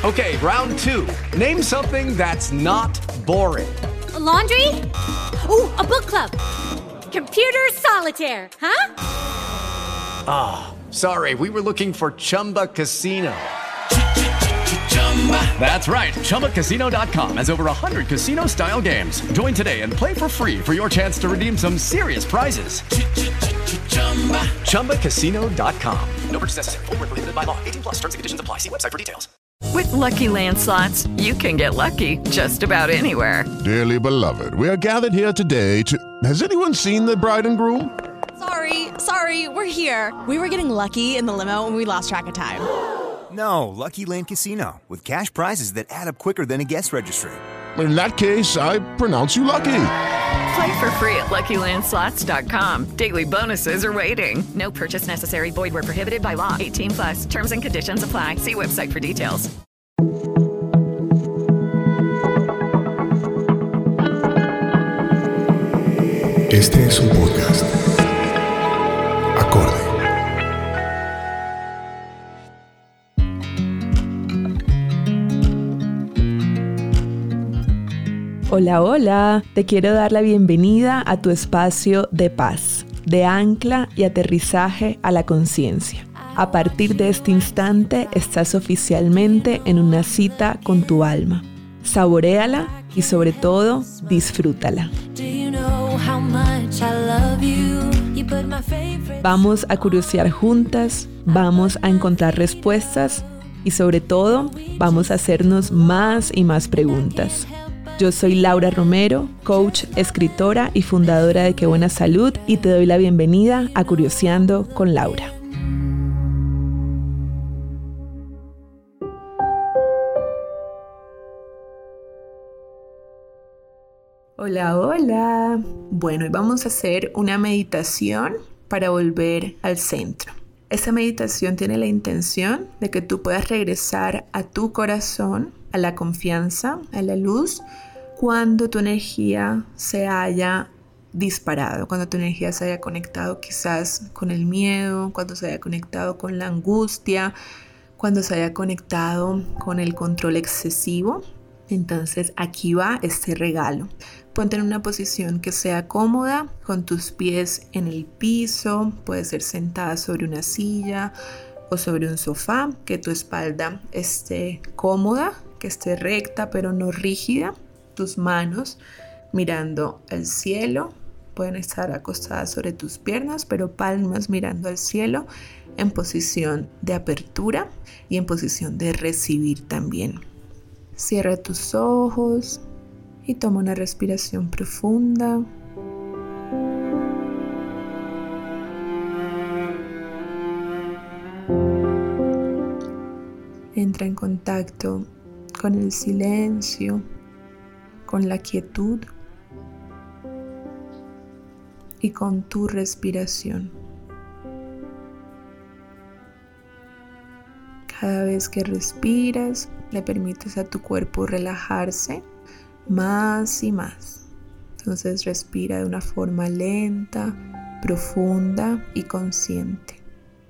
Okay, round two. Name something that's not boring. A laundry? Ooh, a book club. Computer solitaire, huh? Sorry, we were looking for Chumba Casino. That's right. ChumbaCasino.com has over 100 casino-style games. Join today and play for free for your chance to redeem some serious prizes. ChumbaCasino.com. No purchase necessary. Void where prohibited by law. 18+ terms and conditions apply. See website for details. With Lucky Land Slots, you can get lucky just about anywhere. Dearly beloved, we are gathered here today to... Has anyone seen the bride and groom? Sorry, we're here. We were getting lucky in the limo and we lost track of time. No, Lucky Land Casino, with cash prizes that add up quicker than a guest registry. In that case, I pronounce you lucky. Play for free at LuckyLandSlots.com. Daily bonuses are waiting. No purchase necessary. Void where prohibited by law. 18+. Terms and conditions apply. See website for details. Este es un podcast. Acorde. Hola, hola, te quiero dar la bienvenida a tu espacio de paz, de ancla y aterrizaje a la conciencia. A partir de este instante estás oficialmente en una cita con tu alma. Saboréala y sobre todo, disfrútala. Vamos a curiosear juntas, vamos a encontrar respuestas y sobre todo, vamos a hacernos más y más preguntas. Yo soy Laura Romero, coach, escritora y fundadora de Qué Buena Salud y te doy la bienvenida a Curioseando con Laura. Hola, hola. Bueno, hoy vamos a hacer una meditación para volver al centro. Esta meditación tiene la intención de que tú puedas regresar a tu corazón, a la confianza, a la luz, cuando tu energía se haya disparado, cuando tu energía se haya conectado quizás con el miedo, cuando se haya conectado con la angustia, cuando se haya conectado con el control excesivo. Entonces aquí va este regalo. Ponte en una posición que sea cómoda, con tus pies en el piso, puede ser sentada sobre una silla o sobre un sofá, que tu espalda esté cómoda, que esté recta pero no rígida. Tus manos mirando al cielo, pueden estar acostadas sobre tus piernas, pero palmas mirando al cielo en posición de apertura y en posición de recibir también. Cierra tus ojos y toma una respiración profunda. Entra en contacto con el silencio, con la quietud y con tu respiración. Cada vez que respiras, le permites a tu cuerpo relajarse más y más. Entonces respira de una forma lenta, profunda y consciente.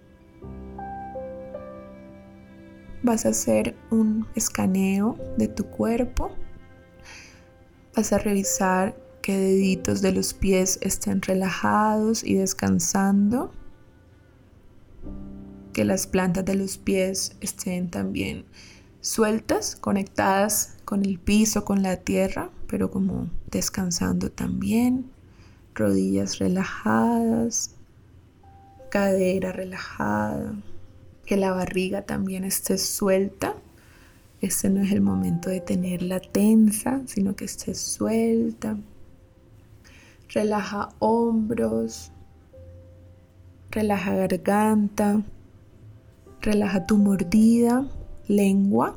Vas a hacer un escaneo de tu cuerpo. Vas a revisar que deditos de los pies estén relajados y descansando. Que las plantas de los pies estén también sueltas, conectadas con el piso, con la tierra, pero como descansando también. Rodillas relajadas, cadera relajada, que la barriga también esté suelta. Este no es el momento de tenerla tensa, sino que esté suelta. Relaja hombros, relaja garganta, relaja tu mordida, lengua.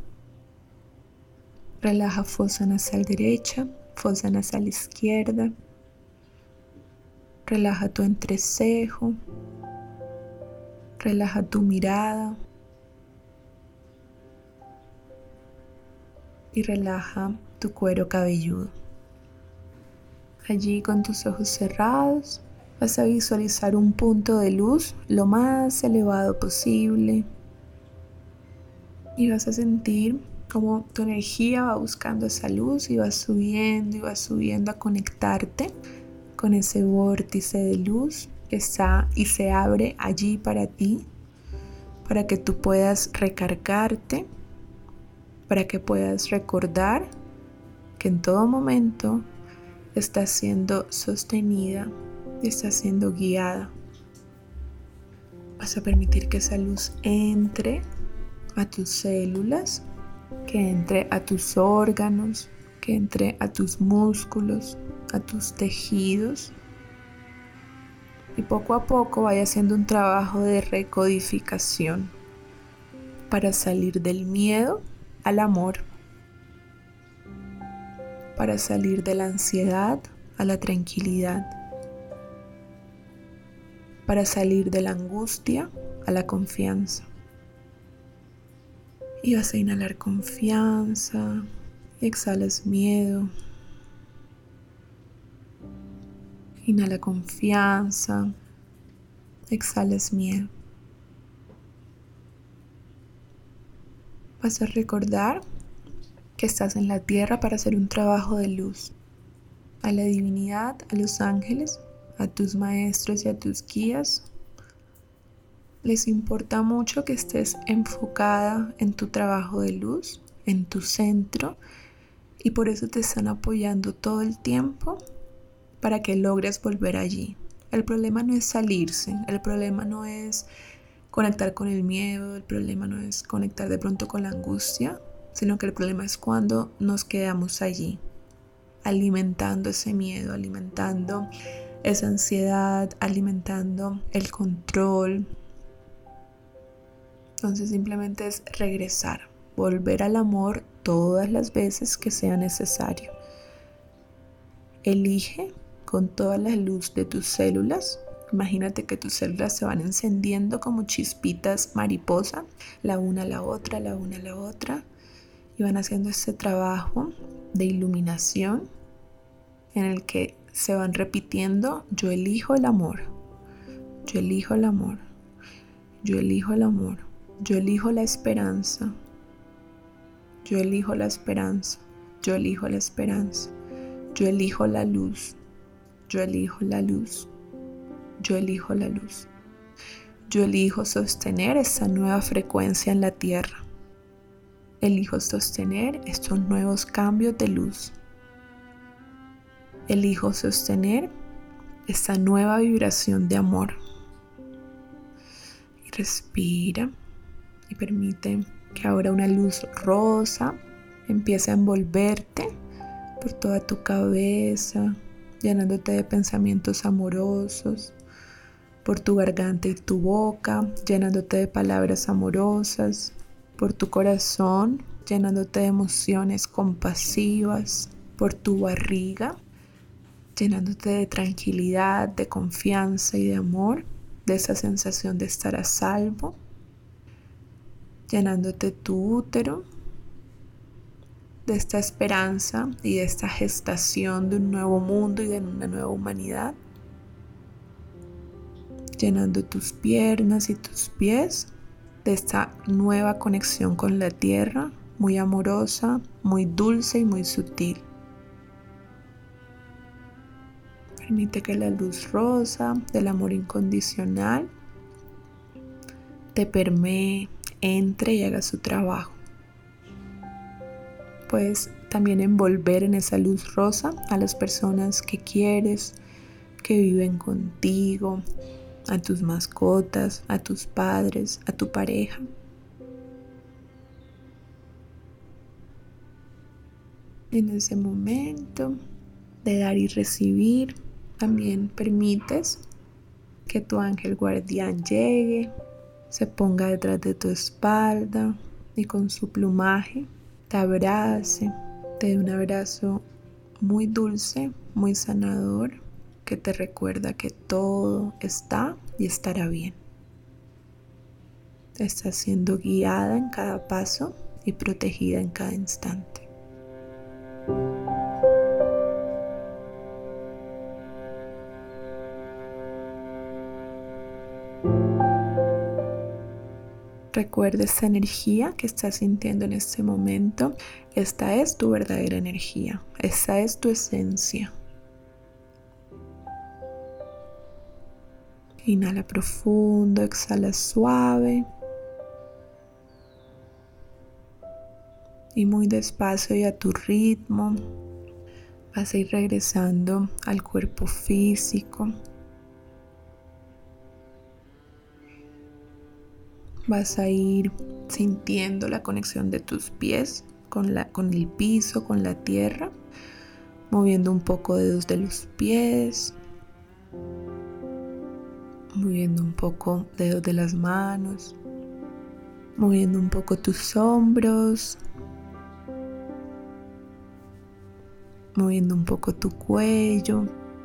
Relaja fosa nasal derecha, fosa nasal izquierda. Relaja tu entrecejo. Relaja tu mirada. Y relaja tu cuero cabelludo. Allí con tus ojos cerrados vas a visualizar un punto de luz lo más elevado posible y vas a sentir Como tu energía va buscando esa luz y va subiendo a conectarte con ese vórtice de luz que está y se abre allí para ti, para que tú puedas recargarte, para que puedas recordar que en todo momento estás siendo sostenida y estás siendo guiada. Vas a permitir que esa luz entre a tus células, que entre a tus órganos, que entre a tus músculos, a tus tejidos. Y poco a poco vaya haciendo un trabajo de recodificación para salir del miedo al amor, para salir de la ansiedad a la tranquilidad, para salir de la angustia a la confianza. Y vas a inhalar confianza, exhalas miedo. Inhala confianza, exhalas miedo. Vas a recordar que estás en la tierra para hacer un trabajo de luz. A la divinidad, a los ángeles, a tus maestros y a tus guías, les importa mucho que estés enfocada en tu trabajo de luz, en tu centro, y por eso te están apoyando todo el tiempo para que logres volver allí. El problema no es salirse, el problema no es conectar con el miedo, el problema no es conectar de pronto con la angustia, sino que el problema es cuando nos quedamos allí, alimentando ese miedo, alimentando esa ansiedad, alimentando el control. Entonces simplemente es regresar, volver al amor todas las veces que sea necesario. Elige con toda la luz de tus células. Imagínate que tus células se van encendiendo como chispitas mariposa, la una a la otra, la una a la otra, y van haciendo este trabajo de iluminación en el que se van repitiendo: yo elijo el amor, yo elijo el amor, yo elijo el amor, yo elijo la esperanza, yo elijo la esperanza, yo elijo la esperanza, yo elijo la luz, yo elijo la luz, yo elijo la luz. Yo elijo sostener esta nueva frecuencia en la tierra. Elijo sostener estos nuevos cambios de luz. Elijo sostener esta nueva vibración de amor. Y respira y permite que ahora una luz rosa empiece a envolverte por toda tu cabeza, llenándote de pensamientos amorosos, por tu garganta y tu boca, llenándote de palabras amorosas, por tu corazón, llenándote de emociones compasivas, por tu barriga, llenándote de tranquilidad, de confianza y de amor, de esa sensación de estar a salvo, llenándote tu útero, de esta esperanza y de esta gestación de un nuevo mundo y de una nueva humanidad, llenando tus piernas y tus pies de esta nueva conexión con la tierra, muy amorosa, muy dulce y muy sutil. Permite que la luz rosa del amor incondicional te permee, entre y haga su trabajo. Puedes también envolver en esa luz rosa a las personas que quieres, que viven contigo, a tus mascotas, a tus padres, a tu pareja. En ese momento de dar y recibir, también permites que tu ángel guardián llegue, se ponga detrás de tu espalda y con su plumaje te abrace, te dé un abrazo muy dulce, muy sanador, que te recuerda que todo está y estará bien. Estás siendo guiada en cada paso y protegida en cada instante. Recuerda esa energía que estás sintiendo en este momento. Esta es tu verdadera energía. Esa es tu esencia. Inhala profundo, exhala suave. Y muy despacio y a tu ritmo vas a ir regresando al cuerpo físico. Vas a ir sintiendo la conexión de tus pies con el piso, con la tierra, moviendo un poco dedos de los pies, moviendo un poco dedos de las manos, moviendo un poco tus hombros, moviendo un poco tu cuello,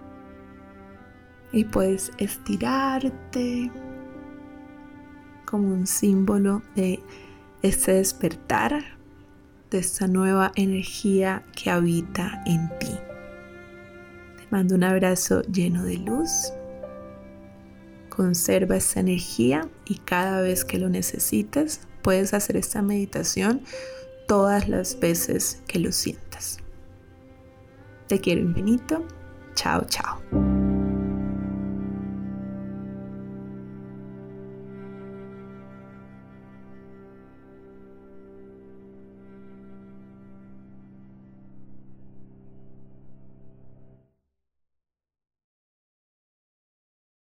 y puedes estirarte como un símbolo de este despertar, de esta nueva energía que habita en ti. Te mando un abrazo lleno de luz. Conserva esta energía y cada vez que lo necesites, puedes hacer esta meditación todas las veces que lo sientas. Te quiero infinito. Chao, chao.